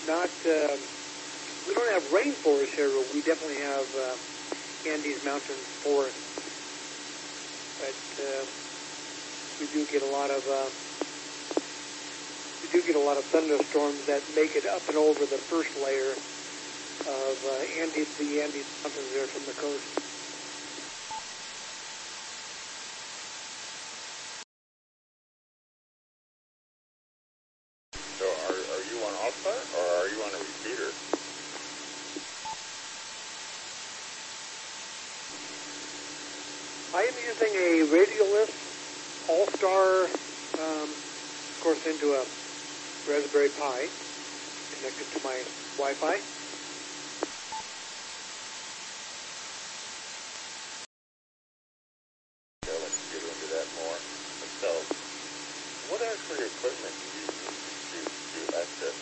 not, we don't have rainforest here, but we definitely have Andes Mountain Forest. But we do get a lot of thunderstorms that make it up and over the first layer of the Andes Mountains there from the coast. So are you on Alpha or are you on a repeater? I am using a Radiolist All-Star, of course, into a Raspberry Pi connected to my Wi-Fi.